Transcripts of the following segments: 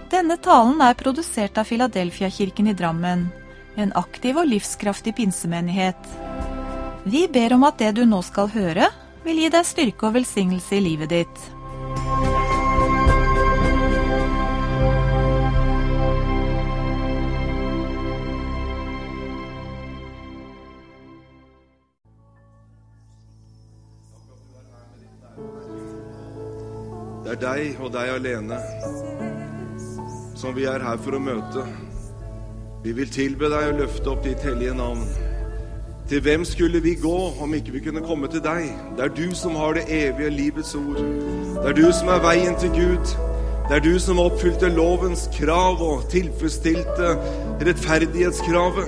Denne talen produsert av Philadelphia-kirken i Drammen, en aktiv og livskraftig pinsemenighet. Vi ber om at det du nå skal høre, vil gi deg styrke og velsignelse i livet ditt. Det deg og deg alene som vi her for å møte. Vi vil tilbe deg og løfte opp ditt hellige navn. Til hvem skulle vi gå om ikke vi kunne komme til deg? Det du som har det evige livets ord. Det du som veien til Gud. Det du som oppfylte lovens krav og tilfredsstilte rettferdighetskravet.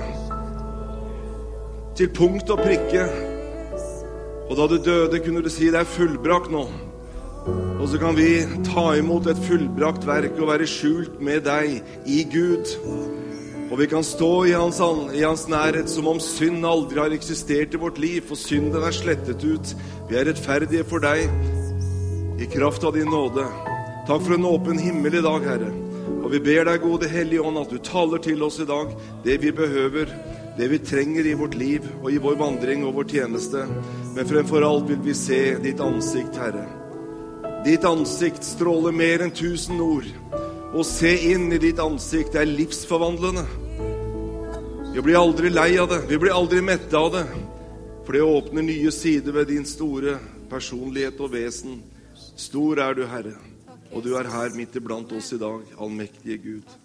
Til punkt og prikke. Og da du døde kunne du si det fullbrakt nå. Og så kan vi ta imot et fullbrakt verk og være skjult med deg i Gud. Og vi kan stå i hans nærhet som om synd aldri har eksistert i vårt liv, for synden slettet ut. Vi rettferdige for deg i kraft av din nåde. Takk for en åpen himmel i dag, Herre. Og vi ber deg, gode Hellige Ånd, at du taler til oss i dag det vi behøver, det vi trenger i vårt liv og i vår vandring og vår tjeneste. Men fremfor alt vil vi se ditt ansikt, Herre. Ditt ansikt stråler mer enn 1000 ord. Å se inn i ditt ansikt livsforvandlende. Vi blir aldri lei av det. Vi blir aldri mette av det. For det åpner nye sider ved din store personlighet og vesen. Stor du, Herre. Og du her midt iblant oss i dag, allmektige Gud.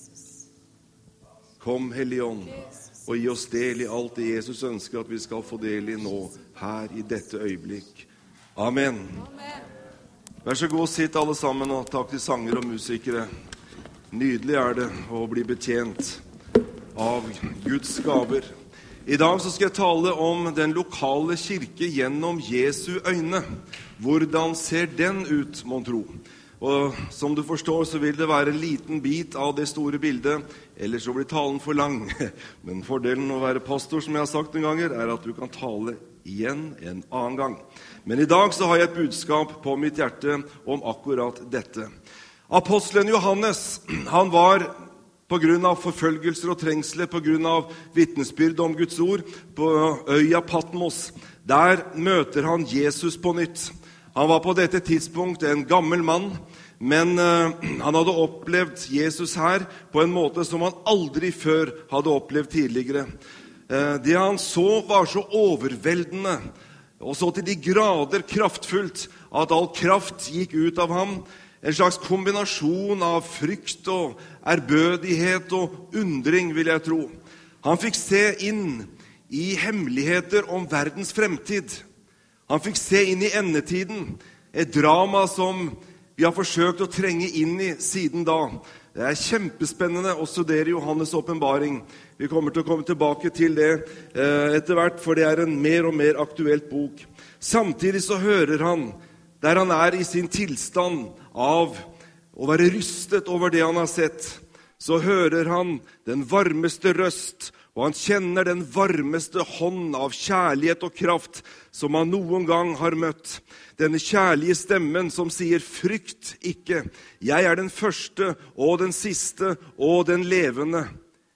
Kom, Hellige Ånd, og gi oss del i alt det Jesus ønsker at vi skal få del i nå, her i dette øyeblikk. Amen. Vær så god, sitt alle sammen, og takk til sanger og musikere. Nydelig det å bli betjent av Guds gaver. I dag så skal jeg tale om den lokale kirke gjennom Jesu øyne. Hvordan ser den ut, mon tro? Og som du forstår så vil det være en liten bit av det store bildet, ellers så blir talen for lang. Men fordelen å være pastor, som jeg har sagt noen ganger, at du kan tale igjen en annen gang. Men i dag så har jeg et budskap på mitt hjerte om akkurat dette. Apostelen Johannes, han var på grunn av forfølgelser og trengsler, på grunn av vittnesbyrd om Guds ord, på øya Patmos. Der møter han Jesus på nytt. Han var på dette tidspunkt en gammel mann, men han hadde opplevd Jesus her på en måte som han aldri før hadde opplevd tidligere. Det han så var så overveldende, og så til de grader kraftfullt, at all kraft gikk ut av ham. En slags kombinasjon av frykt og ærbødighet og undring, vil jeg tro. Han fikk se inn i hemmeligheter om verdens fremtid. Han fikk se inn i endetiden, et drama som vi har forsøkt å trenge inn i siden da. Det kjempespennende å studere Johannes' åpenbaring. Vi kommer til å komme tilbake til det etter hvert, for det en mer og mer aktuelt bok. Samtidig så hører han, der han i sin tilstand av å være rystet over det han har sett, så hører han den varmeste røst, og han kjenner den varmeste hånd av kjærlighet og kraft som han noen gang har møtt. Denne kjærlige stemmen som sier, frykt ikke, jeg den første og den siste og den levende.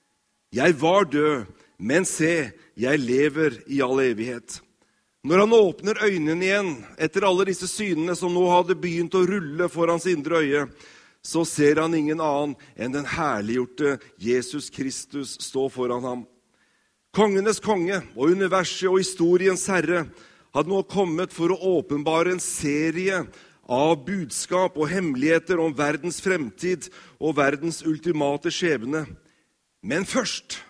Jeg var død, men se, jeg lever i all evighet. Når han åpner øynene igjen, etter alle disse synene som nå hadde begynt å rulle for hans indre øye, så ser han ingen annen enn den herliggjorte Jesus Kristus stå foran ham. Kongenes konge og universet og historiens herre hadde nå kommet for å åpenbare en serie av budskap og hemmeligheter om verdens fremtid og verdens ultimate skjebne. Men først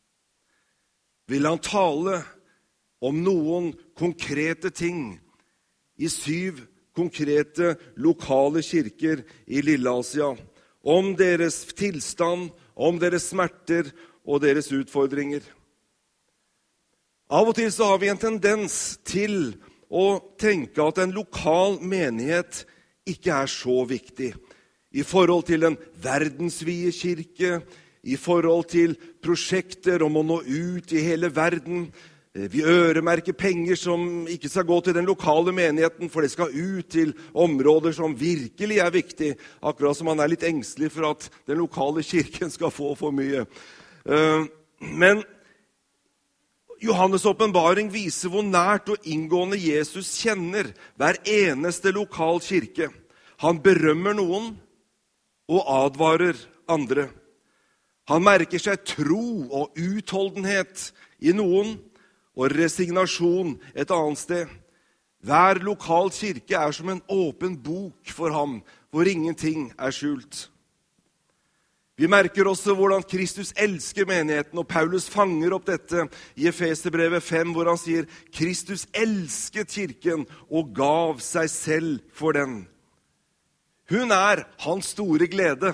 vil han tale om noen konkrete ting i 7 konkrete lokale kirker i Lille-Asia, om deres tilstand, om deres smerter og deres utfordringer. Av og til så har vi en tendens til å tenke at en lokal menighet ikke så viktig i forhold til en verdensvide kirke, i forhold til prosjekter om å nå ut i hele verden. Vi øremerker penger som ikke skal gå til den lokale menigheten, for det skal ut til områder som virkelig er viktig, akkurat som man er litt engstelig for at den lokale kirken skal få for mye. Men Johannes' åpenbaring viser hvor nært og inngående Jesus kjenner hver eneste lokal kirke. Han berømmer noen og advarer andre. Han merker seg tro og utholdenhet i noen, og resignasjon et annet sted. Hver lokal kirke er som en åpen bok for ham, hvor ingenting er skjult. Vi merker også hvordan Kristus elsker menigheten, og Paulus fanger opp dette i Efeserbrevet 5, hvor han sier, Kristus elsket kirken og gav seg selv for den. Hun er hans store glede,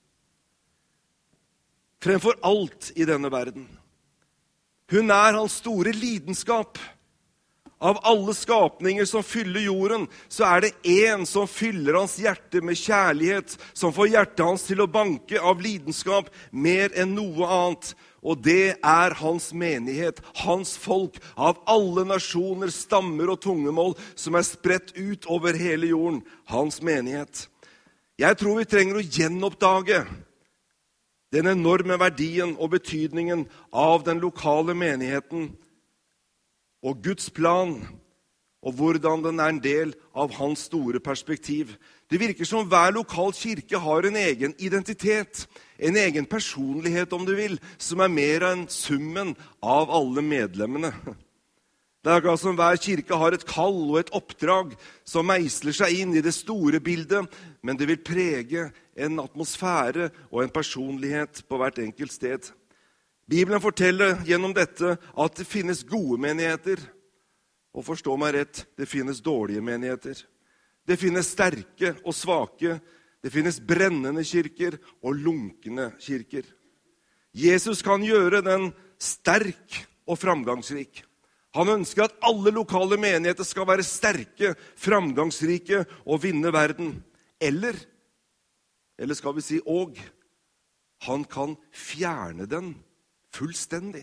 fremfor alt i denne verden. Hun er hans store lidenskap. Av alle skapninger som fyller jorden, så er det en som fyller hans hjerte med kjærlighet, som får hjertet hans til å banke av lidenskap mer enn noe annet. Og det er hans menighet, hans folk, av alle nasjoner, stammer og tungemål, som er spredt ut over hele jorden, hans menighet. Jeg tror vi trenger å gjenoppdage den enorme verdien og betydningen av den lokale menigheten og Guds plan, og hvordan den er en del av hans store perspektiv. Det virker som hver lokal kirke har en egen identitet, en egen personlighet om du vil, som er mer enn summen av alle medlemmene. Det er akkurat som hver kirke har et kall og et oppdrag som meisler seg inn i det store bildet, men det vil prege en atmosfære og en personlighet på hvert enkelt sted. Bibelen forteller gjennom dette at det finnes gode menigheter, og forstå meg rett, det finnes dårlige menigheter. Det finnes sterke og svake, det finnes brennende kirker og lunkne kirker. Jesus kan gjøre den sterk og framgangsrik. Han ønsker at alle lokale menigheter skal være sterke, framgangsrike og vinne verden. Eller skal vi si og, han kan fjerne den fullstendig.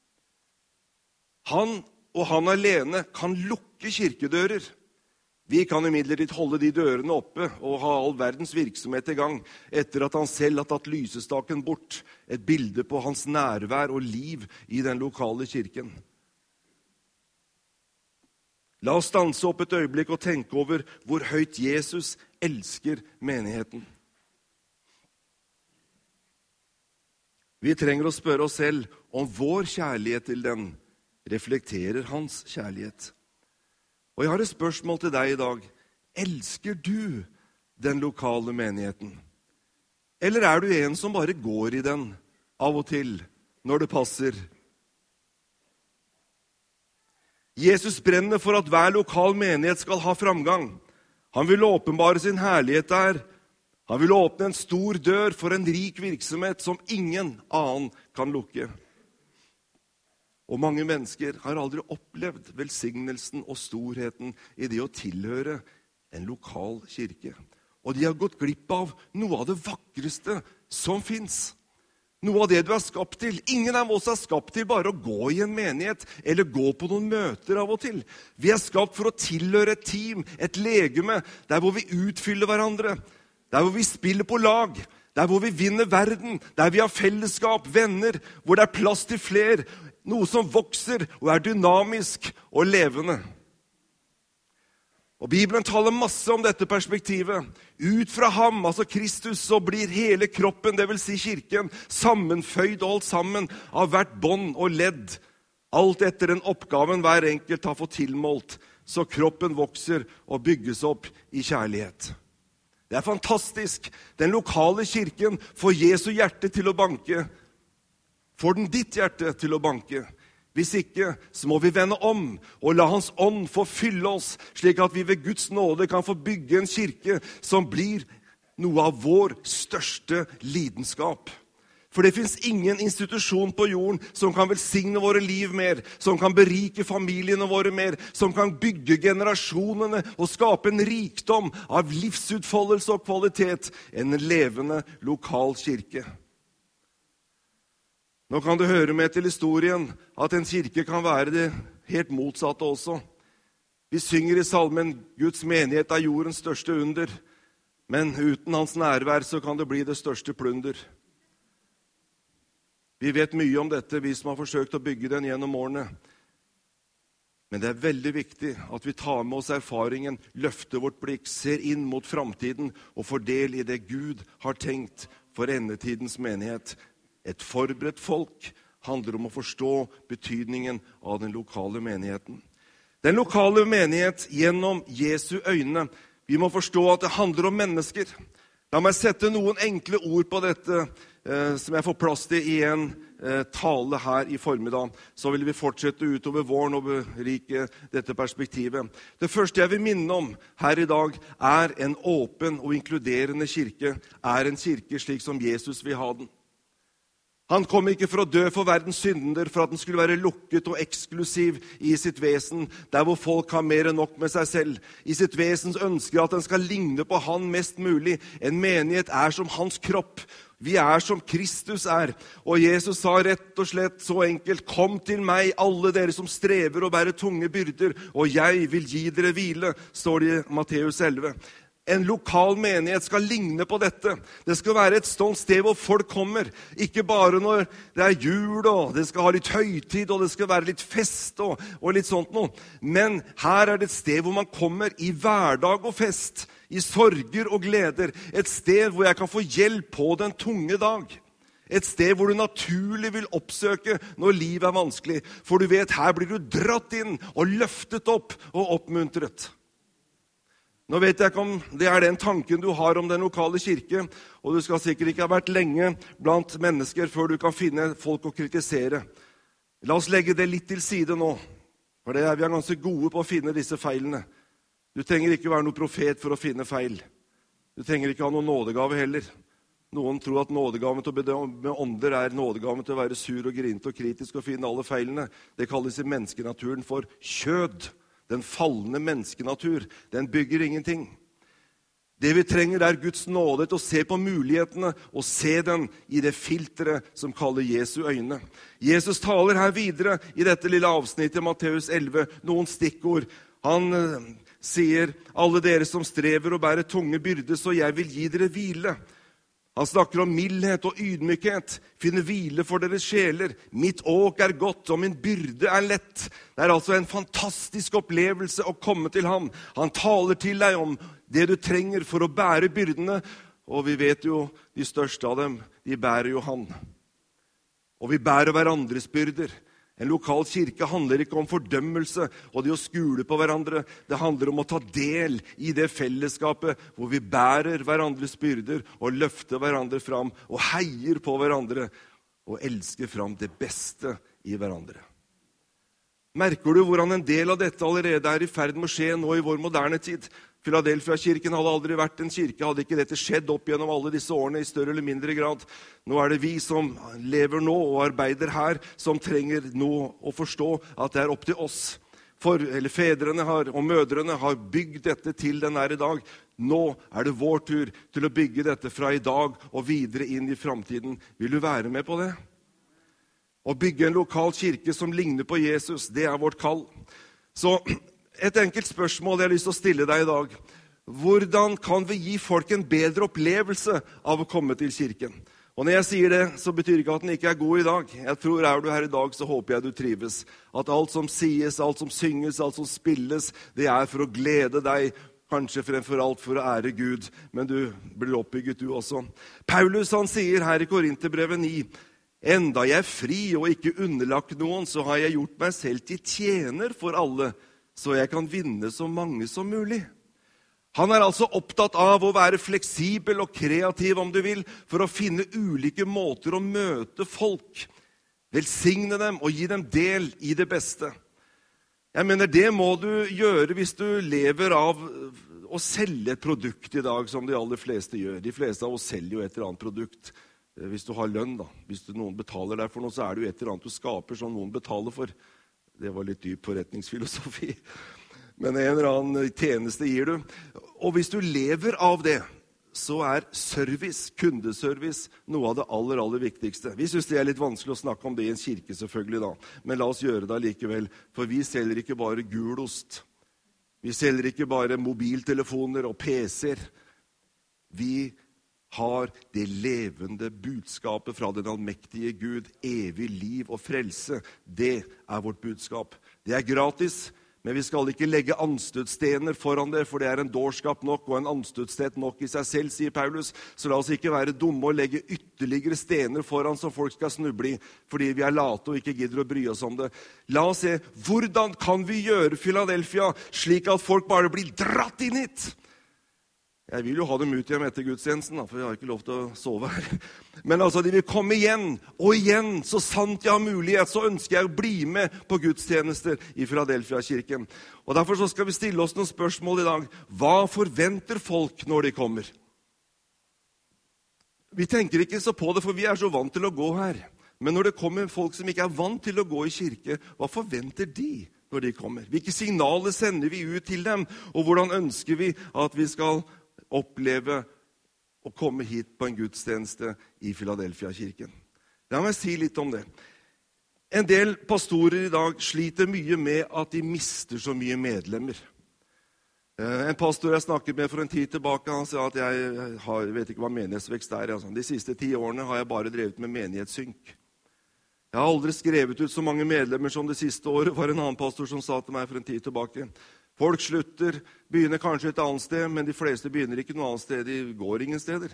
Han og han alene kan lukke kirkedører. Vi kan imidlertid holde de dørene oppe og ha all verdens virksomhet i gang, etter at han selv har tatt lysestaken bort, et bilde på hans nærvær og liv i den lokale kirken. La oss stanse opp et øyeblikk og tenke over hvor høyt Jesus elsker menigheten. Vi trenger å spørre oss selv om vår kjærlighet til den reflekterer hans kjærlighet. Og jeg har et spørsmål til deg i dag. Elsker du den lokale menigheten? Eller er du en som bare går i den av og til, når det passer? Jesus brenner for at hver lokal menighet skal ha framgang. Han vil åpenbare sin herlighet der. Han vil åpne en stor dør for en rik virksomhet som ingen annen kan lukke. Og mange mennesker har aldri opplevd velsignelsen og storheten i det å tilhøre en lokal kirke. Og de har gått glipp av noe av det vakreste som finnes. Noe av det du er skapt til. Ingen av oss er skapt til bare å gå i en menighet eller gå på noen møter av og til. Vi er skapt for å tilhøre et team, et legeme, der hvor vi utfyller hverandre, der hvor vi spiller på lag, der hvor vi vinner verden, der vi har fellesskap, venner, hvor det er plass til fler, noe som vokser og er dynamisk og levende. Og Bibelen taler masse om dette perspektivet. Ut fra ham, altså Kristus, så blir hele kroppen, det vil si kirken, sammenføyd og alt sammen av hvert bånd og ledd. Alt etter den oppgaven hver enkelt har fått tilmålt, så kroppen vokser og bygges opp i kjærlighet. Det er fantastisk. Den lokale kirken får Jesu hjerte til å banke. Får den ditt hjerte til å banke? Hvis ikke, så må vi vende om og la hans ånd få fylle oss, slik at vi ved Guds nåde kan få bygge en kirke som blir noe av vår største lidenskap. For det finnes ingen institusjon på jorden som kan velsigne våre liv mer, som kan berike familiene våre mer, som kan bygge generasjonene og skape en rikdom av livsutfoldelse og kvalitet enn en levende lokal kirke. Nå kan det høre med til historien at en kirke kan være det helt motsatte også. Vi synger i salmen Guds menighet er jordens største under, men uten hans nærvær så kan det bli det største plunder. Vi vet mye om dette, vi som har forsøkt å bygge den gjennom årene. Men det er veldig viktig at vi tar med oss erfaringen, løfter vårt blikk, ser inn mot framtiden og får del i det Gud har tenkt for endetidens menighet. Et forberedt folk handler om å forstå betydningen av den lokale menigheten. Den lokale menighet gjennom Jesu øyne. Vi må forstå at det handler om mennesker. La meg sette noen enkle ord på dette, som jeg får plass til i en tale her i formiddag. Så vil vi fortsette utover våren og berike dette perspektivet. Det første jeg vil minne om her i dag er en åpen og inkluderende kirke. Er en kirke slik som Jesus vil ha den. Han kom ikke for å dø for verdens synder, for at den skulle være lukket og eksklusiv i sitt vesen, der hvor folk har mer enn nok med seg selv. I sitt vesens ønsker at den skal ligne på han mest mulig. En menighet er som hans kropp. Vi er som Kristus er. Og Jesus sa rett og slett så enkelt, kom til meg, alle dere som strever og bærer tunge byrder, og jeg vil gi dere hvile, står det i Matteus 11. En lokal menighet skal ligne på dette. Det skal være et sånt sted hvor folk kommer. Ikke bare når det er jul, og det skal ha litt høytid, og det skal være litt fest og litt sånt noe. Men her er det et sted hvor man kommer i hverdag og fest, i sorger og gleder. Et sted hvor jeg kan få hjelp på den tunge dag. Et sted hvor du naturlig vil oppsøke når livet er vanskelig. For du vet, her blir du dratt inn og løftet opp og oppmuntret. Nå vet jeg ikke om det er den tanken du har om den lokale kirke, og du skal sikkert ikke ha vært lenge blant mennesker før du kan finne folk å kritisere. La oss legge det litt til side nå, for vi er ganske gode på å finne disse feilene. Du trenger ikke være noen profet for å finne feil. Du trenger ikke ha noen nådegave heller. Noen tror at nådegaven til å bedømme ånder er nådegaven til å være sur og grint og kritisk og finne alle feilene. Det kalles i menneskenaturen for kjød. Den fallende menneskenatur, den bygger ingenting. Det vi trenger er Guds nåde til å se på mulighetene og se den i det filteret som kaller Jesu øyne. Jesus taler her videre i dette lille avsnittet, Matteus 11, noen stikkord. Han sier, alle dere som strever og bærer tunge byrder, så jeg vil gi dere hvile. Han snakker om mildhet og ydmykhet, finne hvile for deres sjeler. Mitt åk er godt, og min byrde er lett. Det er altså en fantastisk opplevelse å komme til ham. Han taler til deg om det du trenger for å bære byrdene, og vi vet jo, de største av dem, de bærer jo han. Og vi bærer hverandres byrder. En lokal kirke handler ikke om fordømmelse og det å skule på hverandre. Det handler om å ta del i det fellesskapet hvor vi bærer hverandres byrder og løfter hverandre fram og heier på hverandre og elsker fram det beste i hverandre. Merker du hvordan en del av dette allerede er i ferd med å skje nå i vår moderne tid? Philadelphia-kirken hadde aldri vært en kirke, hadde ikke dette skjedd opp gjennom alle disse årene i større eller mindre grad. Nå er det vi som lever nå og arbeider her, som trenger nå å forstå at det er opp til oss. Fedrene og mødrene har bygd dette til den er i dag. Nå er det vår tur til å bygge dette fra i dag og videre inn i framtiden. Vil du være med på det? Å bygge en lokal kirke som ligner på Jesus, det er vårt kall. Så et enkelt spørsmål jeg har lyst til å stille deg i dag. Hvordan kan vi gi folk en bedre opplevelse av å komme til kirken? Og når jeg sier det, så betyr ikke at den ikke er god i dag. Jeg tror er du her i dag, så håper jeg du trives. At alt som sies, alt som synges, alt som spilles, det er for å glede deg, kanskje fremfor alt for å ære Gud. Men du blir oppbygget du også. Paulus han sier her i Korinterbrevet 9, enda jeg er fri og ikke underlagt noen, så har jeg gjort meg selv til tjener for alle, så jeg kan vinne så mange som mulig. Han er altså opptatt av å være fleksibel og kreativ, om du vil, for å finne ulike måter å møte folk, velsigne dem og gi dem del i det beste. Jeg mener, det må du gjøre hvis du lever av å selge et produkt i dag, som de aller fleste gjør. De fleste av oss selger jo et eller annet produkt. Hvis du har lønn, da. Hvis noen betaler deg for noe, så er det jo et eller annet du skaper som noen betaler for. Det var litt dyp forretningsfilosofi. Men en eller annen tjeneste gir du. Og hvis du lever av det, så service, kundeservice, noe av det aller viktigste. Vi synes det litt vanskelig å snakke om det i en kirke selvfølgelig da, men la oss gjøre det likevel, for vi selger ikke bare gulost. Vi selger ikke bare mobiltelefoner og PC-er. Vi har det levende budskapet fra den allmektige Gud, evig liv og frelse. Det vårt budskap. Det gratis, men vi skal ikke legge anstøtstener foran det, for det en dårskap nok og en anstøtsten nok i seg selv, sier Paulus. Så la oss ikke være dumme og legge ytterligere stener foran som folk skal snuble i, fordi vi late og ikke gidder å bry oss om det. La oss se, hvordan kan vi gjøre Philadelphia slik at folk bare blir dratt inn hit? Jeg vil jo ha dem ut hjem etter gudstjenesten, for jeg har ikke lov til å sove her. Men altså, de vil komme igjen, og igjen, så sant jeg har mulighet, så ønsker jeg å bli med på gudstjenester i Philadelphia-kirken. Og derfor så skal vi stille oss noen spørsmål i dag. Hva forventer folk når de kommer? Vi tenker ikke så på det, for vi så vant til å gå her. Men når det kommer folk som ikke vant til å gå i kirke, hva forventer de når de kommer? Hvilke signaler sender vi ut til dem? Og hvordan ønsker vi at vi skal oppleve å komme hit på en gudstjeneste i Philadelphia-kirken? La meg si litt om det. En del pastorer i dag sliter mye med at de mister så mye medlemmer. En pastor jeg snakket med for en tid tilbake, han sa at jeg vet ikke hva menighetsvekst altså. De siste 10 årene har jeg bare drevet med menighetssynk. Jeg har aldri skrevet ut så mange medlemmer som det siste året, var en annen pastor som sa til meg for en tid tilbake. Folk slutter, begynner kanskje et annet sted, men de fleste begynner ikke noe annet sted, de går ingen steder.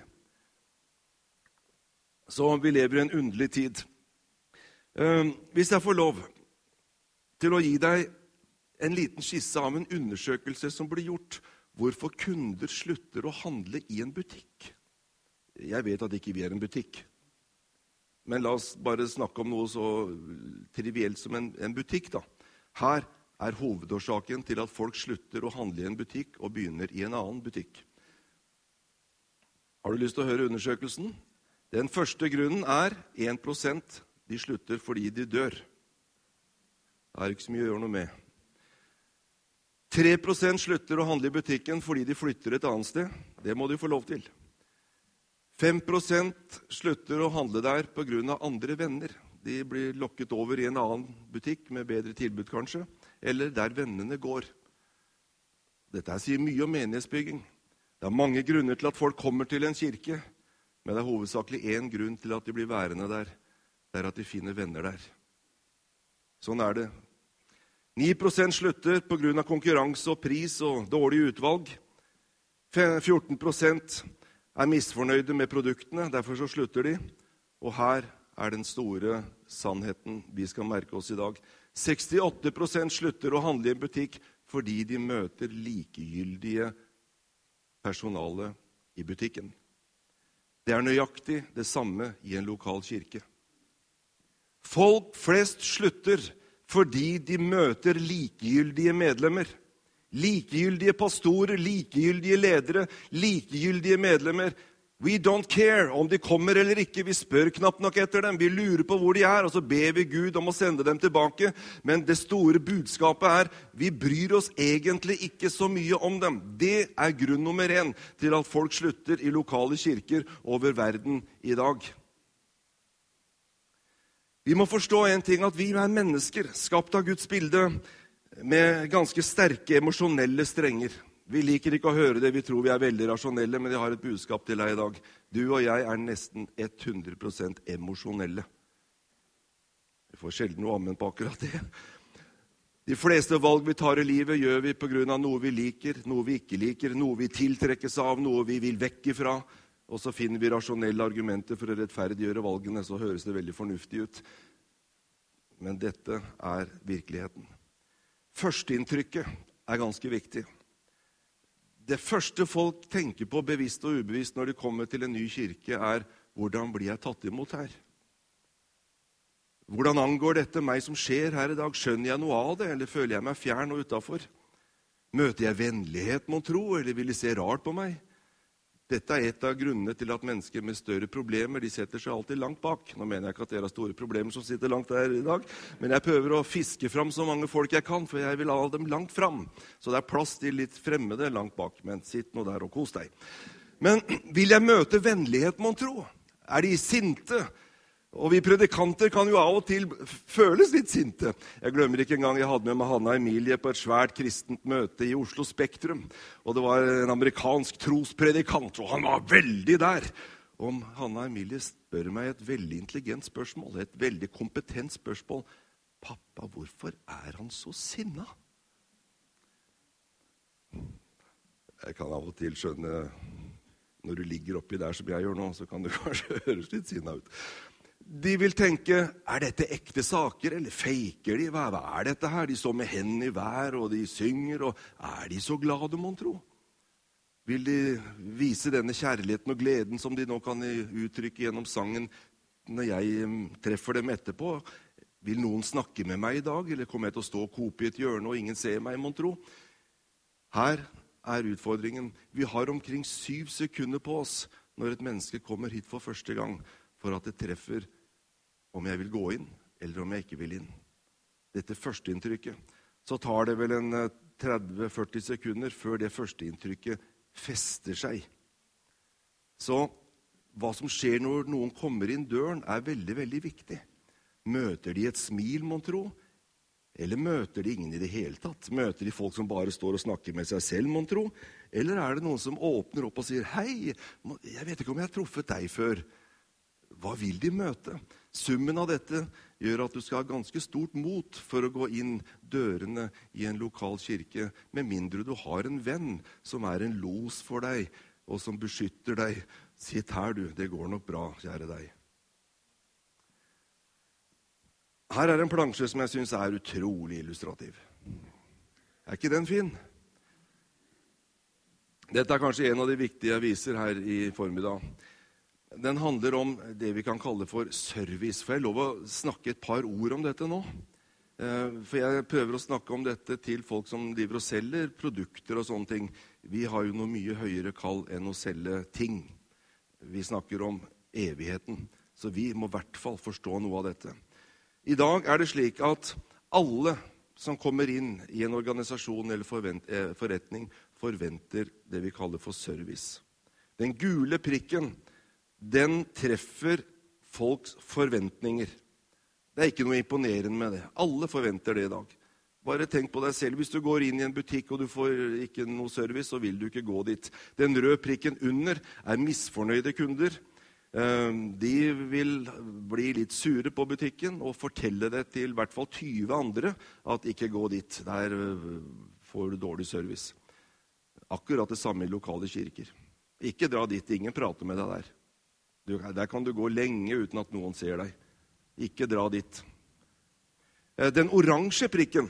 Så vi lever i en underlig tid. Hvis jeg får lov til å gi deg en liten skisse av en undersøkelse som blir gjort, hvorfor kunder slutter å handle i en butikk. Jeg vet at ikke vi en butikk, men la oss bare snakke om noe så trivielt som en butikk da. Her hovedårsaken til at folk slutter å handle i en butikk og begynner i en annen butikk. Har du lyst til å høre undersøkelsen? Den første grunnen 1% de slutter fordi de dør. Det ikke så mye å gjøre noe med. 3% slutter å handle i butikken fordi de flytter et annet sted. Det må de få lov til. 5% slutter å handle der på grunn av andre venner. De blir lokket over i en annen butikk med bedre tilbud kanskje, eller der vennene går. Dette sier mye om menighetsbygging. Det mange grunner til at folk kommer til en kirke, men det hovedsakelig en grunn til at de blir værende der. Det at de finner venner der. Sånn det. 9% slutter på grunn av konkurranse og pris og dårlig utvalg. 14% misfornøyde med produktene, derfor så slutter de. Og her den store sannheten vi skal merke oss i dag. 68% slutter å handle i en butikk fordi de møter likegyldige personale i butikken. Det nøyaktig det samme i en lokal kirke. Folk flest slutter fordi de møter likegyldige medlemmer. Likegyldige pastorer, likegyldige ledere, likegyldige medlemmer. We don't care om de kommer eller ikke. Vi spør knapt nok etter dem. Vi lurer på hvor de og så ber vi Gud om å sende dem tilbake. Men det store budskapet vi bryr oss egentlig ikke så mye om dem. Det grunn nummer 1 til at folk slutter i lokale kirker over verden i dag. Vi må forstå en ting, at vi mennesker, skapt av Guds bilde, med ganske sterke emosjonelle strenger. Vi liker ikke å høre det, vi tror vi veldig rasjonelle, men jeg har et budskap til deg i dag. Du og jeg nesten 100% emosjonelle. Vi får sjelden noe annet på akkurat det. De fleste valg vi tar i livet gjør vi på grunn av noe vi liker, noe vi ikke liker, noe vi tiltrekkes av, noe vi vil vekk ifra. Og så finner vi rasjonelle argumenter for å rettferdiggjøre valgene, så høres det veldig fornuftig ut. Men dette virkeligheten. Førsteinntrykket ganske viktig. Det første folk tenker på, bevisst og ubevisst, når de kommer til en ny kirke, hvordan blir jeg tatt imot her? Hvordan angår dette meg som skjer her i dag? Skjønner jeg noe av det, eller føler jeg meg fjern og utenfor? Møter jeg vennlighet, må tro, eller vil de se rart på meg? Dette et av grunnene til at mennesker med større problemer, de setter seg alltid langt bak. Nå mener jeg ikke at dere har store problemer som sitter langt der i dag, men jeg prøver å fiske fram så mange folk jeg kan, for jeg vil ha dem langt fram. Så det plass til litt fremmede langt bak, men sitt nå der og kos deg. Men vil jeg møte vennlighet, mon tro? De sinte? Og vi predikanter kan jo av og til føles litt sinte. Jeg glemmer ikke en gang jeg hadde med meg Hanna Emilie på et svært kristent møte i Oslo Spektrum. Og det var en amerikansk trospredikant, og han var veldig der. Og Hanna Emilie spør meg et veldig intelligent spørsmål, et veldig kompetent spørsmål. Pappa, hvorfor han så sinna? Jeg kan av og til skjønne, når du ligger oppi der som jeg gjør nå, så kan du kanskje høres litt sinna ut. De vil tenke, dette ekte saker, eller faker de? Hva dette her? De står med hendene i vær, og de synger, og de så glade, mon tro? Vil de vise denne kjærligheten og gleden som de nå kan uttrykke gjennom sangen når jeg treffer dem etterpå? Vil noen snakke med meg i dag, eller kommer jeg til å stå og kope i et hjørne, og ingen ser meg, mon tro? Her utfordringen. Vi har omkring 7 sekunder på oss når et menneske kommer hit for første gang, for at det treffer om jeg vil gå inn, eller om jeg ikke vil inn. Dette førsteinntrykket. Så tar det vel en 30-40 sekunder før det førsteinntrykket fester seg. Så hva som skjer når noen kommer inn døren, veldig, veldig viktig. Møter de et smil, mon tro? Eller møter de ingen i det hele tatt? Møter de folk som bare står og snakker med seg selv, mon tro? Eller det noen som åpner opp og sier, hei, jeg vet ikke om jeg har truffet deg før. Hva vil de møte? Summen av dette gjør at du skal ha ganske stort mot for å gå inn dørene i en lokal kirke, med mindre du har en venn som en los for deg, og som beskytter deg. Sitt her du, det går nok bra, kjære deg. Her en plansje som jeg synes utrolig illustrativ. Ikke den fin? Dette kanskje en av de viktige jeg viser her i formiddag. Den handler om det vi kan kalle for service. Får jeg lov å snakke et par ord om dette nå? For jeg prøver å snakke om dette til folk som driver og selger produkter og sånne ting. Vi har jo noe mye høyere kall enn å selge ting. Vi snakker om evigheten, så vi må i hvert fall forstå noe av dette. I dag det slik at alle som kommer inn i en organisasjon eller forretning forventer det vi kaller for service. Den gule prikken, den treffer folks forventninger. Det ikke noe imponerende med det. Alle forventer det i dag. Bare tenk på deg selv. Hvis du går inn i en butikk og du får ikke noe service, så vil du ikke gå dit. Den røde prikken under misfornøyde kunder. De vil bli litt sure på butikken og fortelle det til i hvert fall 20 andre at ikke gå dit. Der får du dårlig service. Akkurat det samme i lokale kirker. Ikke dra dit, ingen prater med deg der. Der kan du gå lenge uten at noen ser deg. Ikke dra dit. Den oransje prikken,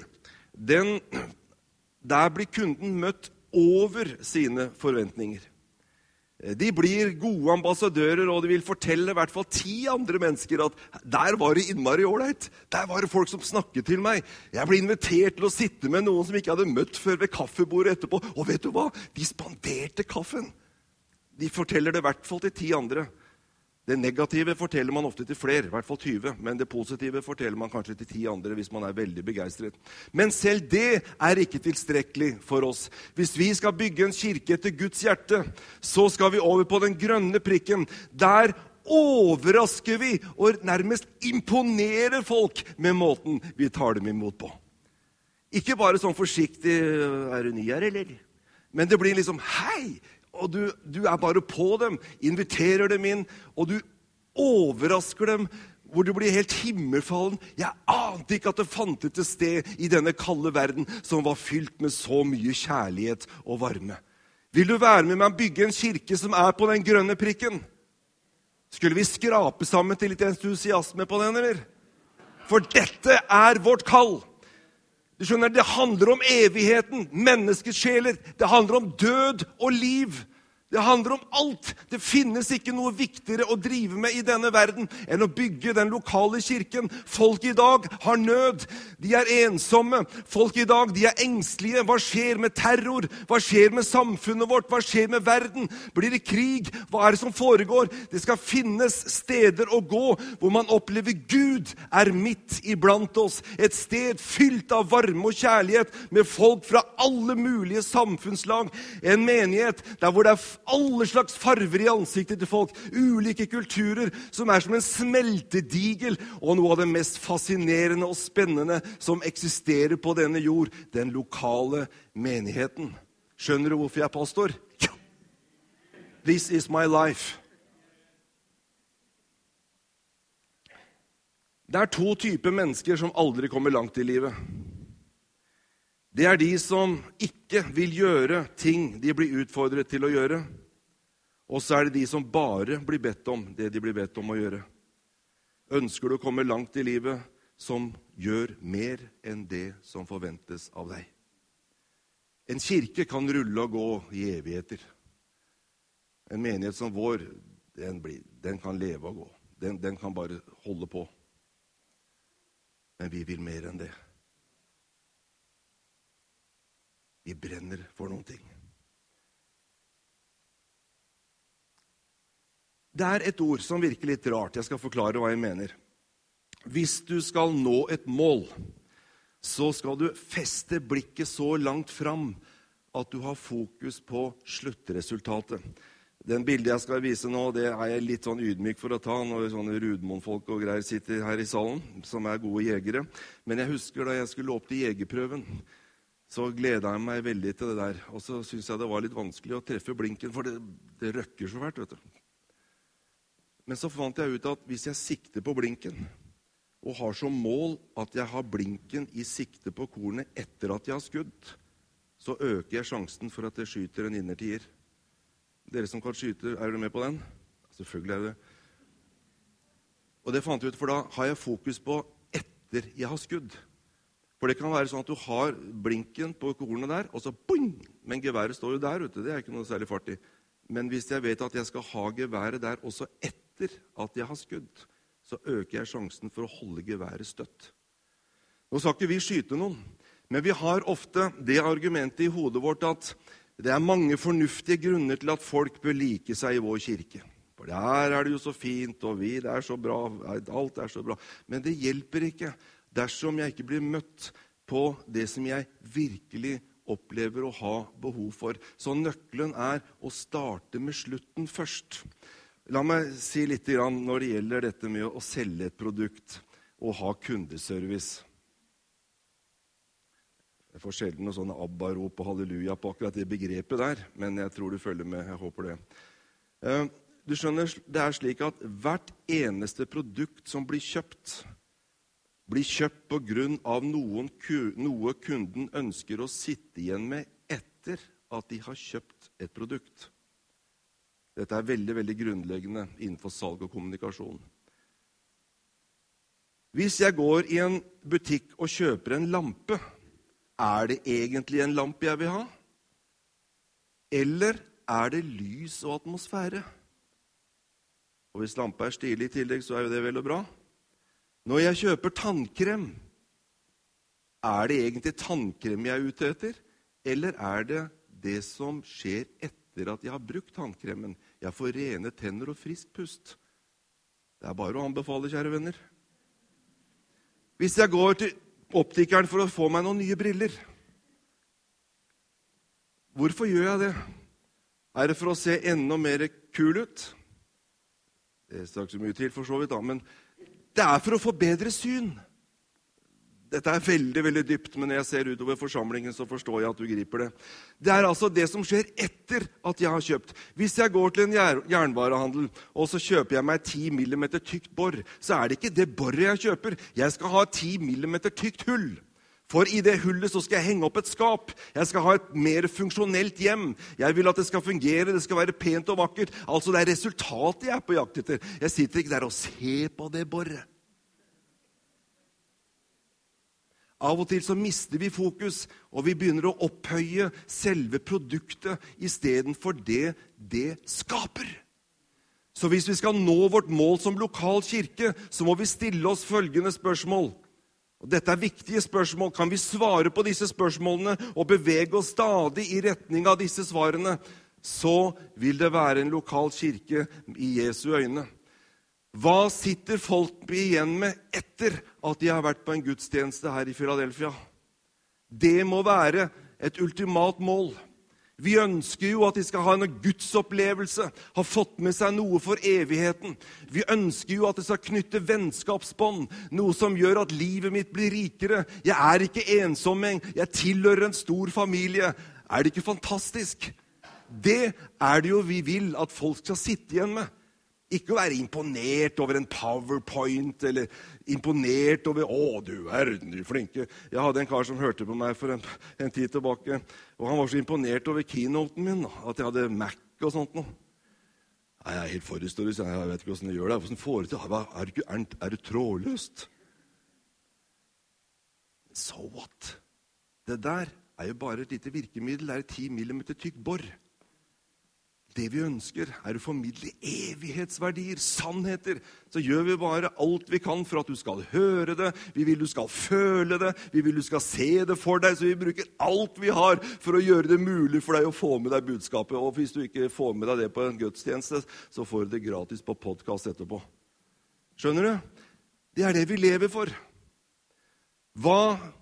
der blir kunden møtt over sine forventninger. De blir gode ambassadører, og de vil fortelle i hvert fall 10 andre mennesker at der var det innmari ålreit. Der var det folk som snakket til meg. Jeg ble invitert til å sitte med noen som ikke hadde møtt før ved kaffebordet etterpå. Og vet du hva? De spanderte kaffen. De forteller det i hvert fall til 10 andre. Det negative forteller man ofte til flere, i hvert fall 20, men det positive forteller man kanskje til 10 andre hvis man veldig begeistret. Men selv det ikke tilstrekkelig for oss. Hvis vi skal bygge en kirke etter Guds hjerte, så skal vi over på den grønne prikken. Der overrasker vi og nærmest imponerer folk med måten vi tar dem imot på. Ikke bare sånn forsiktig, du ny her, eller? Men det blir liksom, hei! Og du bare på dem, inviterer dem inn, og du overrasker dem, hvor du blir helt himmelfallen. Jeg ante ikke at det fantes et sted i denne kalde verden som var fylt med så mye kjærlighet og varme. Vil du være med meg å bygge en kirke som på den grønne prikken? Skulle vi skrape sammen til litt entusiasme på den, eller? For dette vårt kall. Du skjønner, det handler om evigheten, menneskets sjeler. Det handler om død og liv. Det handler om alt. Det finnes ikke noe viktigere å drive med i denne verden enn å bygge den lokale kirken. Folk i dag har nød. De ensomme. Folk i dag, de engstelige. Hva skjer med terror? Hva skjer med samfunnet vårt? Hva skjer med verden? Blir det krig? Hva det som foregår? Det skal finnes steder å gå hvor man opplever Gud midt iblant oss. Et sted fylt av varme og kjærlighet med folk fra alle mulige samfunnslag. En menighet der hvor det alle slags farver i ansiktet til folk, ulike kulturer som som en smeltedigel, og noe av det mest fascinerende og spennende som eksisterer på denne jord, den lokale menigheten. Skjønner du hvorfor jeg er pastor? Ja. This is my life. Det er to typer mennesker som aldri kommer langt i livet. Det er de som ikke vil gjøre ting de blir utfordret til å gjøre. Og så er det de som bare blir bedt om det de blir bedt om å gjøre. Ønsker du å komme langt i livet som gjør mer enn det som forventes av deg? En kirke kan rulle og gå i evigheter. En menighet som vår, den kan leve og gå. Den kan bare holde på. Men vi vil mer enn det. Vi brenner for noen ting. Det er et ord som virker litt rart. Jeg skal forklare hva jeg mener. Hvis du skal nå et mål, så skal du feste blikket så langt fram at du har fokus på sluttresultatet. Den bildet jeg skal vise nå, det er jeg litt sånn ydmyk for å ta når sånne Rudmoen-folk og greier sitter her i salen, som er gode jegere. Men jeg husker da jeg skulle opp til jegerprøven, så gledet jeg meg veldig til det der. Og så synes jeg det var litt vanskelig å treffe blinken, for det røkker så fælt, vet du. Men så fant jeg ut at hvis jeg sikter på blinken, og har som mål at jeg har blinken i sikte på kornet etter at jeg har skudd, så øker jeg sjansen for at jeg skyter en innertier. Dere som kan skyte, er dere med på den? Selvfølgelig er det. Og det fant jeg ut, for da har jeg fokus på etter jeg har skudd. For det kan være sånn at du har blinken på kornet der, og så boing! Men geværet står jo der ute, det er ikke noe særlig fart i. Men hvis jeg vet at jeg skal ha geværet der også etter at jeg har skudd, så øker jeg sjansen for å holde geværet støtt. Nå skal ikke vi skyte noen, men vi har ofte det argumentet i hodet vårt at det er mange fornuftige grunner til at folk bør like seg i vår kirke. For der er det jo så fint, og det er så bra, alt er så bra. Men det hjelper ikke dersom jeg ikke blir møtt på det som jeg virkelig opplever å ha behov for. Så nøkkelen er å starte med slutten først. La meg si litt når det gjelder dette med å selge et produkt og ha kundeservice. Jeg får sjelden noe sånne abba-rop og halleluja på akkurat det begrepet der, men jeg tror du følger med, jeg håper det. Du skjønner, det er slik at hvert eneste produkt som blir kjøpt på grunn av noe kunden ønsker å sitte igjen med etter at de har kjøpt et produkt. Dette er veldig, veldig grunnleggende innenfor salg og kommunikasjon. Hvis jeg går i en butikk og kjøper en lampe, er det egentlig en lampe jeg vil ha? Eller er det lys og atmosfære? Og hvis lampa er stilig i tillegg, så er jo det vel og bra. Når jeg kjøper tannkrem, er det egentlig tannkrem jeg er ute etter? Eller er det det som skjer etter at jeg har brukt tannkremen? Jeg får rene tenner og frisk pust. Det er bare å anbefale, kjære venner. Hvis jeg går til optikeren for å få meg noen nye briller, hvorfor gjør jeg det? Er det for å se enda mer kul ut? Det er ikke så mye til for så vidt da, men det er for å få bedre syn. Dette er veldig, veldig dypt, men når jeg ser utover forsamlingen, så forstår jeg at du griper det. Det er altså det som skjer etter at jeg har kjøpt. Hvis jeg går til en jernvarehandel, og så kjøper jeg meg 10 mm tykt bor, så er det ikke det boret jeg kjøper. Jeg skal ha 10 mm tykt hull. For i det hullet så skal jeg henge opp et skap. Jeg skal ha et mer funksjonelt hjem. Jeg vil at det skal fungere, det skal være pent og vakkert. Altså det er resultatet jeg er på jakt etter. Jeg sitter ikke der og ser på det boret. Av og til så mister vi fokus, og vi begynner å opphøye selve produktet i stedet for det skaper. Så hvis vi skal nå vårt mål som lokal kirke, så må vi stille oss følgende spørsmål. Og dette er viktige spørsmål. Kan vi svare på disse spørsmålene og bevege oss stadig i retning av disse svarene, så vil det være en lokal kirke i Jesu øyne. Hva sitter folk igjen med etter at de har vært på en gudstjeneste her i Philadelphia? Det må være et ultimat mål. Vi ønsker jo at de skal ha en gudsopplevelse, ha fått med seg noe for evigheten. Vi ønsker jo at de skal knytte vennskapsbånd, noe som gjør at livet mitt blir rikere. Jeg er ikke ensom, jeg tilhører en stor familie. Er det ikke fantastisk? Det er det jo vi vil at folk skal sitte igjen med. Ikke å være imponert over en PowerPoint, eller imponert over, du verden, flinke. Jeg hadde en kar som hørte på meg for en tid tilbake, og han var så imponert over keynoten min, at jeg hadde Mac og sånt noe. Nei, jeg er helt forhistorisk, jeg vet ikke hvordan jeg gjør det. Hvordan får det til? Er det trådløst? So what? Det der er jo bare et lite virkemiddel, det er 10 millimeter tykk bor. Det vi ønsker er å formidle evighetsverdier, sannheter. Så gjør vi bare alt vi kan for at du skal høre det. Vi vil du skal føle det. Vi vil du skal se det for deg. Så vi bruker alt vi har for å gjøre det mulig for deg å få med deg budskapet. Og hvis du ikke får med deg det på en gudstjeneste, så får du det gratis på podcast etterpå. Skjønner du? Det er det vi lever for. Hva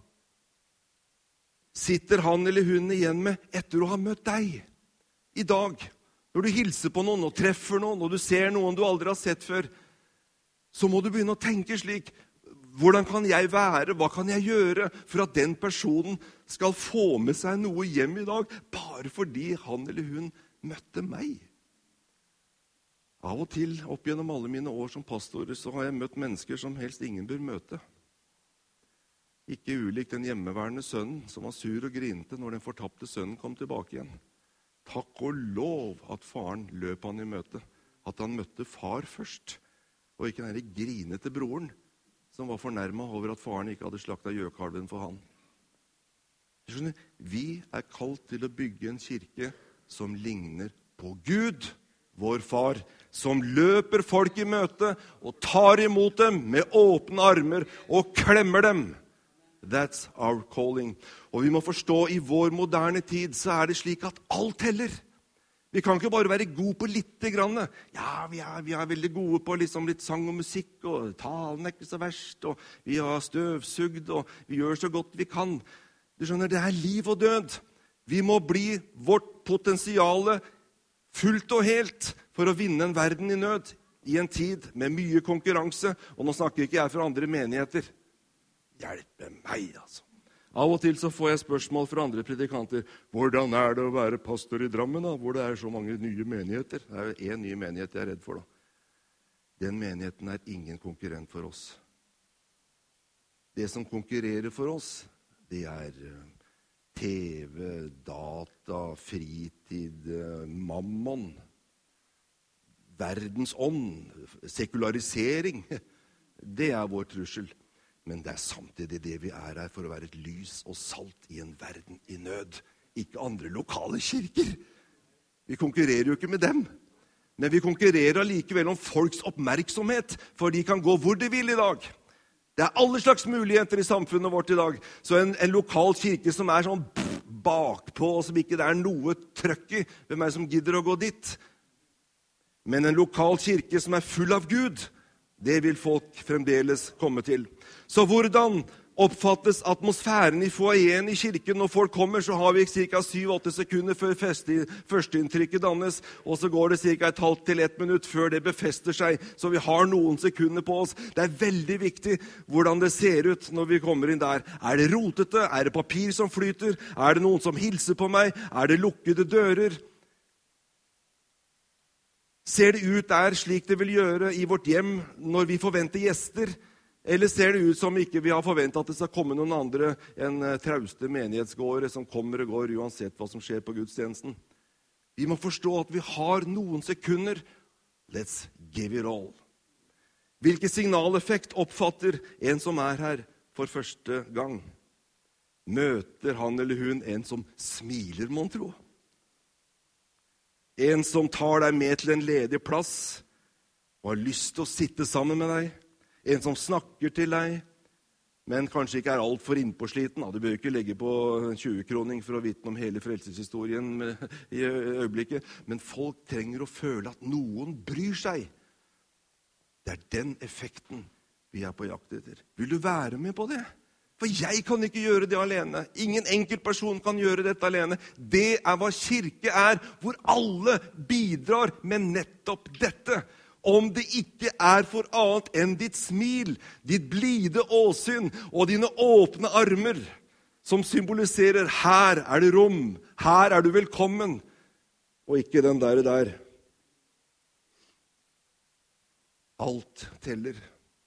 sitter han eller hun igjen med etter å ha møtt deg i dag? Når du hilser på noen og treffer noen, og du ser noen du aldri har sett før, så må du begynne å tenke slik, hvordan kan jeg være, hva kan jeg gjøre for at den personen skal få med seg noe hjem i dag, bare fordi han eller hun møtte meg? Av og til, opp gjennom alle mine år som pastorer, så har jeg møtt mennesker som helst ingen bør møte. Ikke ulikt den hjemmeværende sønnen som var sur og grinte når den fortapte sønnen kom tilbake igjen. Takk og lov at faren løp han i møte, at han møtte far først, og ikke den grinete broren som var fornærmet over at faren ikke hadde slaktet gjøkalven for han. Vi er kalt til å bygge en kirke som ligner på Gud, vår far, som løper folk i møte og tar imot dem med åpne armer og klemmer dem. That's our calling. Og vi må forstå, i vår moderne tid så er det slik at alt teller. Vi kan ikke bare være gode på litt grann. Ja, vi er veldig gode på liksom litt sang og musikk, og talen er ikke så verst, og vi har støvsugd, og vi gjør så godt vi kan. Du skjønner, det er liv og død. Vi må bli vårt potensiale fullt og helt for å vinne en verden i nød, i en tid med mye konkurranse. Og nå snakker ikke jeg fra andre menigheter. Hjelpe meg, altså. Av og til så får jeg spørsmål fra andre predikanter. Hvordan er det å være pastor i Drammen, da? Hvor det er så mange nye menigheter? Det er jo en ny menighet jeg er redd for, da. Den menigheten er ingen konkurrent for oss. Det som konkurrerer for oss, det er TV, data, fritid, mammon, verdens ånd, sekularisering. Det er vår trussel. Men det er samtidig det vi er her for å være et lys og salt i en verden i nød. Ikke andre lokale kirker. Vi konkurrerer jo ikke med dem. Men vi konkurrerer allikevel om folks oppmerksomhet, for de kan gå hvor de vil i dag. Det er alle slags muligheter i samfunnet vårt i dag. Så en lokal kirke som er sånn bakpå, og som ikke det er noe trøkk i, hvem er det som gidder å gå dit? Men en lokal kirke som er full av Gud, det vil folk fremdeles komme til. Så hvordan oppfattes atmosfæren i foajeen i kirken når folk kommer? Så har vi ca. 7-8 sekunder før førsteinntrykket dannes, og så går det ca. 1,5 til 1 minutt før det befester seg, så vi har noen sekunder på oss. Det er veldig viktig hvordan det ser ut når vi kommer inn der. Er det rotete? Er det papir som flyter? Er det noen som hilser på meg? Er det lukkede dører? Ser det ut der slik det vil gjøre i vårt hjem når vi forventer gjester? Eller ser det ut som ikke vi har forventet at det skal komme noen andre enn trauste menighetsgåere som kommer og går uansett hva som skjer på gudstjenesten? Vi må forstå at vi har noen sekunder. Let's give it all. Hvilken signaleffekt oppfatter en som er her for første gang? Møter han eller hun en som smiler, mon tro? En som tar deg med til en ledig plass og har lyst til å sitte sammen med deg. En som snakker til deg, men kanskje ikke er alt for innpåsliten. Du bør ikke legge på 20-kroning for å vitne om hele frelseshistorien i øyeblikket. Men folk trenger å føle at noen bryr seg. Det er den effekten vi er på jakt etter. Vil du være med på det? For jeg kan ikke gjøre det alene. Ingen enkeltperson kan gjøre dette alene. Det hva kirke hvor alle bidrar med nettopp dette. Om det ikke for annet enn ditt smil, ditt blide åsyn og dine åpne armer, som symboliserer her det rom, her du velkommen, og ikke den der. Alt teller.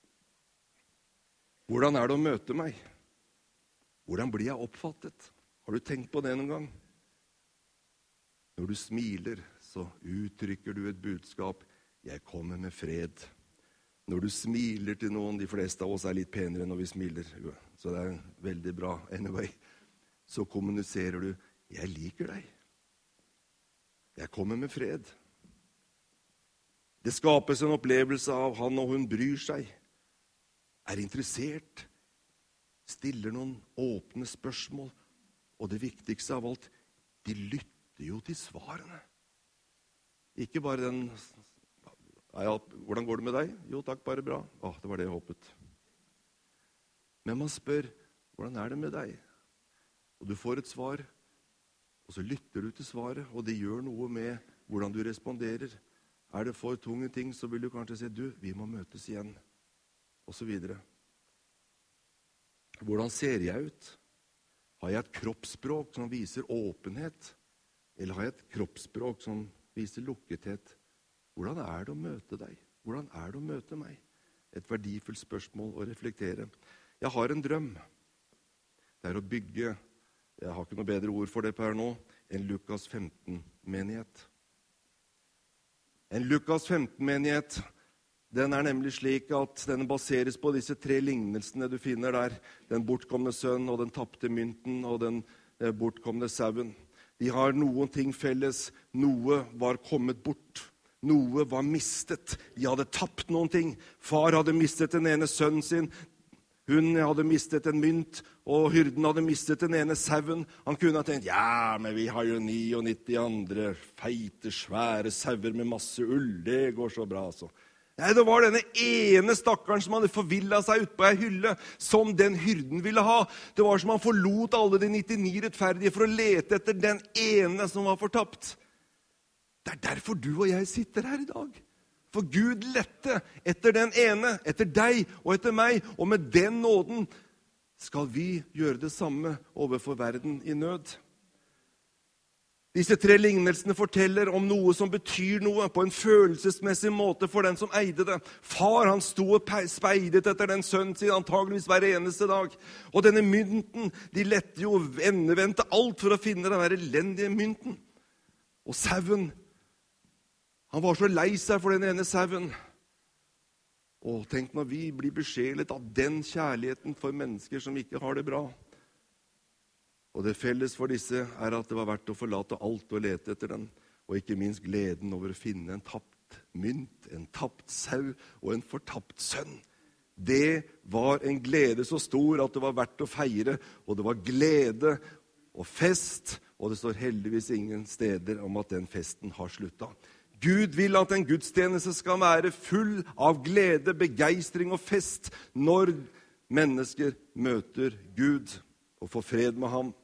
Hvordan det å møte meg? Hvordan blir jeg oppfattet? Har du tenkt på det noen gang? Når du smiler, så uttrykker du et budskap. Jeg kommer med fred. Når du smiler til noen, de fleste av oss litt penere når vi smiler, så det veldig bra anyway, så kommuniserer du, jeg liker deg. Jeg kommer med fred. Det skapes en opplevelse av han og hun bryr seg, interessert, stiller noen åpne spørsmål, og det viktigste av alt, de lytter jo til svarene. Ikke bare den, hvordan går det med deg? Jo takk, bare bra. Det var det jeg håpet. Men man spør, hvordan det med deg? Og du får et svar, og så lytter du til svaret, og det gjør noe med hvordan du responderer. Det for tunge ting, så vil du kanskje si, vi må møtes igjen, og så videre. Hvordan ser jeg ut? Har jeg et kroppsspråk som viser åpenhet? Eller har jeg et kroppsspråk som viser lukkethet? Hvordan det å møte deg? Hvordan det å møte meg? Et verdifullt spørsmål å reflektere. Jeg har en drøm. Det å bygge, jeg har ikke noe bedre ord for det per nå, en Lukas 15-menighet. En Lukas 15-menighet, den nemlig slik at den baseres på disse 3 lignelsene du finner der. Den bortkomne sønn, og den tapte mynten, og den bortkomne sauen. De har noen ting felles. Noe var kommet bort. Noe var mistet. De hadde tapt noen ting. Far hadde mistet den ene sønnen sin. Hun hadde mistet en mynt, og hyrden hadde mistet den ene sauen. Han kunne ha tenkt, men vi har jo 99 andre feite, svære sauer med masse ull. Det går så bra, altså. Nei, det var denne ene stakkaren som hadde forvillet seg ut på en hylle, som den hyrden ville ha. Det var som han forlot alle de 99 rettferdige for å lete etter den ene som var fortapt. Det derfor du og jeg sitter her i dag. For Gud lette etter den ene, etter deg og etter meg, og med den nåden skal vi gjøre det samme overfor verden i nød. Disse 3 lignelsene forteller om noe som betyr noe på en følelsesmessig måte for den som eide det. Far, han sto og speidet etter den sønnen sin antageligvis hver eneste dag. Og denne mynten, de lette jo endevendte alt for å finne den der elendige mynten. Og sauen, han var så lei seg for den ene sauen. Og tenk når vi blir besjelet av den kjærligheten for mennesker som ikke har det bra. Og det felles for disse at det var verdt å forlate alt og lete etter den, og ikke minst gleden over å finne en tapt mynt, en tapt sau og en fortapt sønn. Det var en glede så stor at det var verdt å feire, og det var glede og fest, og det står heldigvis ingen steder om at den festen har sluttet. Gud vil at en gudstjeneste skal være full av glede, begeistring og fest når mennesker møter Gud og får fred med ham.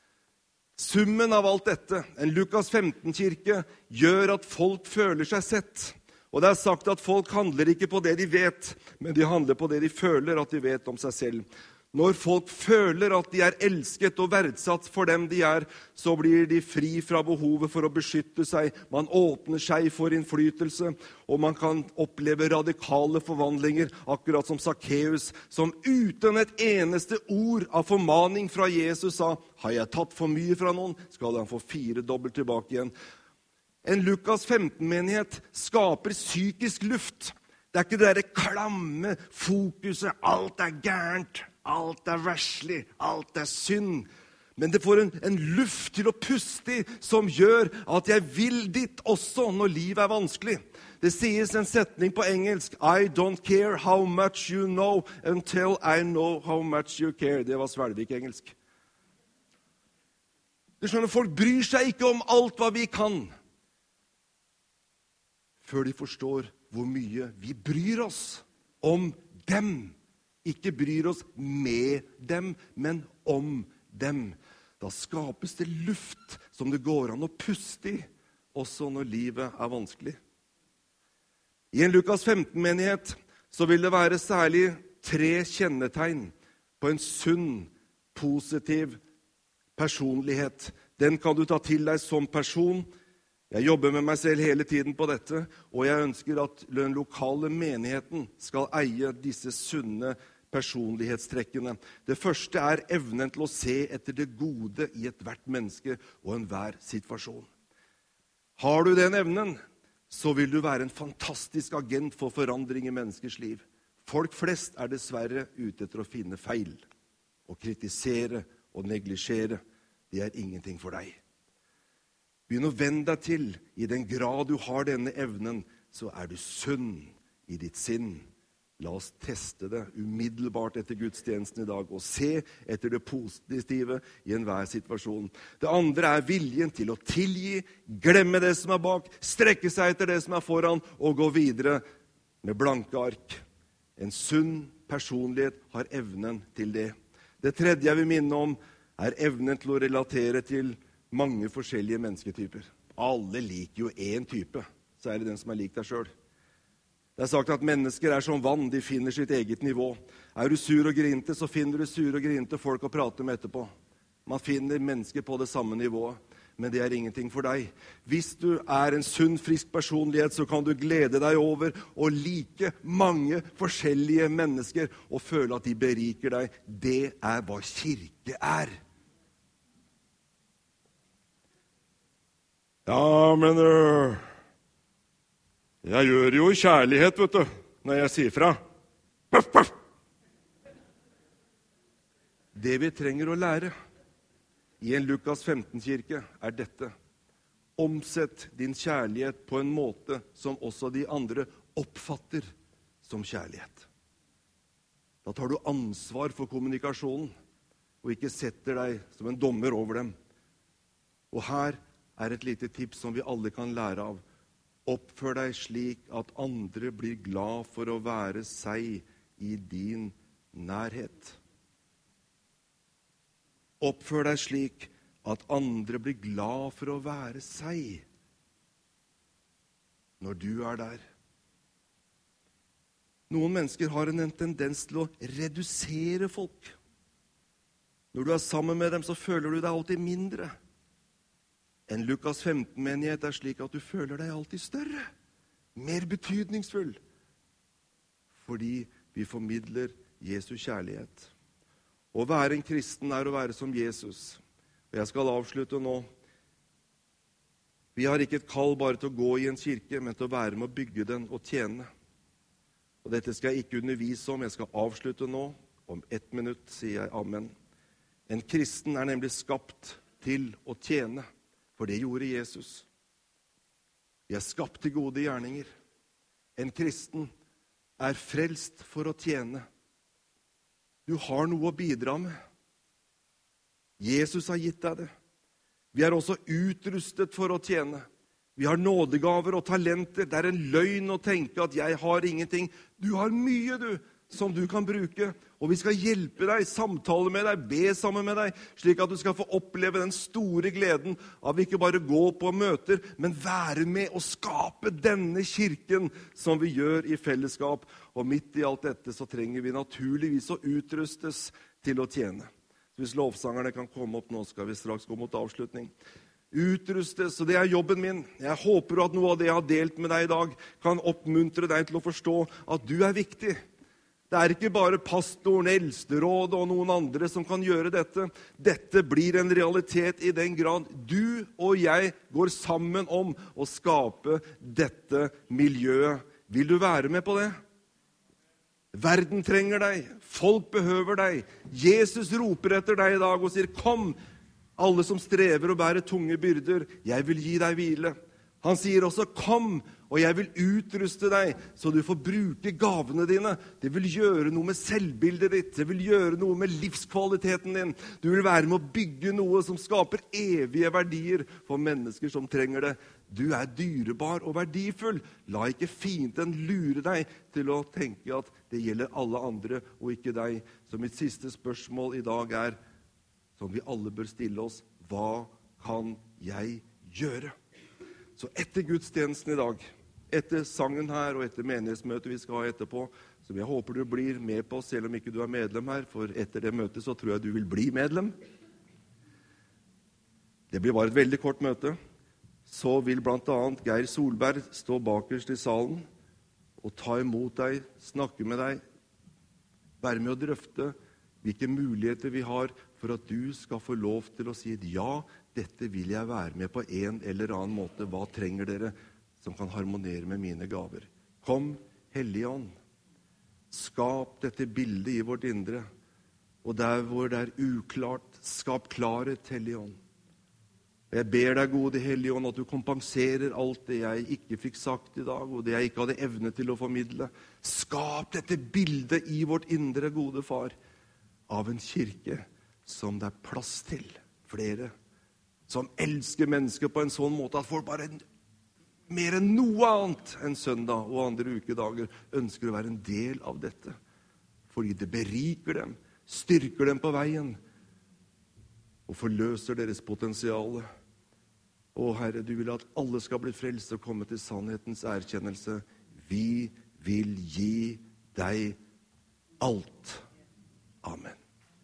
Summen av alt dette, en Lukas 15-kirke, gjør at folk føler seg sett. Og det sagt at folk handler ikke på det de vet, men de handler på det de føler at de vet om seg selv. Når folk føler at de elsket og verdsatt for dem de så blir de fri fra behovet for å beskytte seg. Man åpner seg for innflytelse, og man kan oppleve radikale forvandlinger, akkurat som Zacchaeus, som uten et eneste ord av formaning fra Jesus sa, har jeg tatt for mye fra noen, skal han få 4-dobbelt tilbake igjen. En Lukas 15-menighet skaper psykisk luft. Det ikke det der klamme fokuset, alt gærent, alt verslig, alt synd. Men det får en luft til å puste i, som gjør at jeg vil dit også når livet vanskelig. Det sies en setning på engelsk, I don't care how much you know until I know how much you care. Det var Svelvik engelsk. Du skjønner, folk bryr seg ikke om alt hva vi kan, før de forstår hvor mye vi bryr oss om dem ikke bryr oss med dem, men om dem. Da skapes det luft som det går an å puste i, også når livet er vanskelig. I en Lukas 15-menighet så vil det være særlig 3 kjennetegn på en sunn, positiv personlighet. Den kan du ta til deg som person. Jeg jobber med meg selv hele tiden på dette, og jeg ønsker at den lokale menigheten skal eie disse sunne personlighetstrekkene. Det første er evnen til å se etter det gode i ethvert menneske og enhver situasjon. Har du den evnen, så vil du være en fantastisk agent for forandring i menneskers liv. Folk flest er dessverre ute etter å finne feil, å kritisere og neglisjere. Det er ingenting for deg. Begynn å vende deg til. I den grad du har denne evnen, så er du sunn i ditt sinn. La oss teste det umiddelbart etter gudstjenesten i dag, og se etter det positive i enhver situasjon. Det andre er viljen til å tilgi, glemme det som er bak, strekke seg etter det som er foran, og gå videre med blanke ark. En sunn personlighet har evnen til det. Det tredje jeg vil minne om, er evnen til å relatere til mange forskjellige mennesketyper. Alle liker jo én type, så er det den som er lik deg selv. Det er sagt at mennesker er som vann, de finner sitt eget nivå. Er du sur og grinte, så finner du sur og grinte folk å prate med etterpå. Man finner mennesker på det samme nivået, men det er ingenting for deg. Hvis du er en sunn, frisk personlighet, så kan du glede deg over å like mange forskjellige mennesker og føle at de beriker deg. Det er hva kirke er. Ja, men jeg gjør jo kjærlighet, vet du, når jeg sier fra. Puff, puff. Det vi trenger å lære i en Lukas 15-kirke er dette. Omsett din kjærlighet på en måte som også de andre oppfatter som kjærlighet. Da tar du ansvar for kommunikasjonen, og ikke setter deg som en dommer over dem. Og her er et lite tips som vi alle kan lære av. Oppfør deg slik at andre blir glad for å være seg i din nærhet. Oppfør deg slik at andre blir glad for å være seg når du er der. Noen mennesker har en tendens til å redusere folk. Når du er sammen med dem, så føler du deg alltid mindre. En Lukas 15-menighet er slik at du føler deg alltid større, mer betydningsfull, fordi vi formidler Jesu kjærlighet. Å være en kristen er å være som Jesus. Og jeg skal avslutte nå. Vi har ikke et kall bare til å gå i en kirke, men til å være med å bygge den og tjene. Og dette skal jeg ikke undervise om, jeg skal avslutte nå. Om 1 minutt sier jeg amen. En kristen er nemlig skapt til å tjene. For det gjorde Jesus. Vi er skapt til gode gjerninger. En kristen er frelst for å tjene. Du har noe å bidra med. Jesus har gitt deg det. Vi er også utrustet for å tjene. Vi har nådegaver og talenter. Det er en løgn å tenke at jeg har ingenting. Du har mye, du, som du kan bruke. Og vi skal hjelpe deg, samtale med deg, be sammen med deg, slik at du skal få oppleve den store gleden av ikke bare gå på møter, men være med og skape denne kirken som vi gjør i fellesskap. Og midt i alt dette så trenger vi naturligvis å utrustes til å tjene. Så hvis lovsangerne kan komme opp nå, skal vi straks gå mot avslutning. Utrustes, og det er jobben min. Jeg håper at noe av det jeg har delt med deg i dag kan oppmuntre deg til å forstå at du er viktig. Det er ikke bare pastoren, eldsterådet og noen andre som kan gjøre dette. Dette blir en realitet i den grad du og jeg går sammen om å skape dette miljøet. Vil du være med på det? Verden trenger deg. Folk behøver deg. Jesus roper etter deg i dag og sier, kom, alle som strever og bærer tunge byrder, jeg vil gi deg hvile. Han sier også, kom, og jeg vil utruste deg, så du får bruke gavene dine. Det vil gjøre noe med selvbildet ditt. Det vil gjøre noe med livskvaliteten din. Du vil være med å bygge noe som skaper evige verdier for mennesker som trenger det. Du er dyrebar og verdifull. La ikke fienden lure deg til å tenke at det gjelder alle andre og ikke deg. Så mitt siste spørsmål i dag er, som vi alle bør stille oss, hva kan jeg gjøre? Så etter gudstjenesten i dag, etter sangen her og etter menighetsmøtet vi skal ha etterpå, som jeg håper du blir med på, selv om ikke du er medlem her, for etter det møtet så tror jeg du vil bli medlem. Det blir bare et veldig kort møte. Så vil blant annet Geir Solberg stå bakerst i salen og ta imot deg, snakke med deg, være med å drøfte hvilke muligheter vi har for at du skal få lov til å si ja, dette vil jeg være med på en eller annen måte. Hva trenger dere som kan harmonere med mine gaver? Kom, Hellige Ånd. Skap dette bildet i vårt indre. Og der hvor det er uklart, skap klarhet, Hellige Ånd. Jeg ber deg, gode Hellige Ånd, at du kompenserer alt det jeg ikke fikk sagt i dag, og det jeg ikke hadde evne til å formidle. Skap dette bildet i vårt indre, gode Far, av en kirke som det er plass til flere, som elsker mennesker på en sånn måte at folk bare mer enn noe annet enn søndag og andre ukedager ønsker å være en del av dette, fordi det beriker dem, styrker dem på veien, og forløser deres potensiale. Å Herre, du vil at alle skal bli frelst og komme til sannhetens erkjennelse. Vi vil gi deg alt. Amen.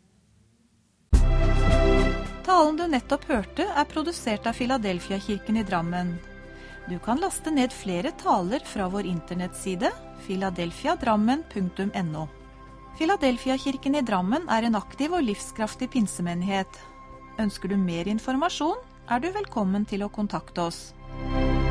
Talen du nettopp hørte er produsert av Filadelfia-kirken i Drammen. Du kan laste ned flere taler fra vår internettside filadelfiadrammen.no. Filadelfia-kirken i Drammen er en aktiv og livskraftig pinsemenighet. Ønsker du mer informasjon, er du velkommen til å kontakte oss.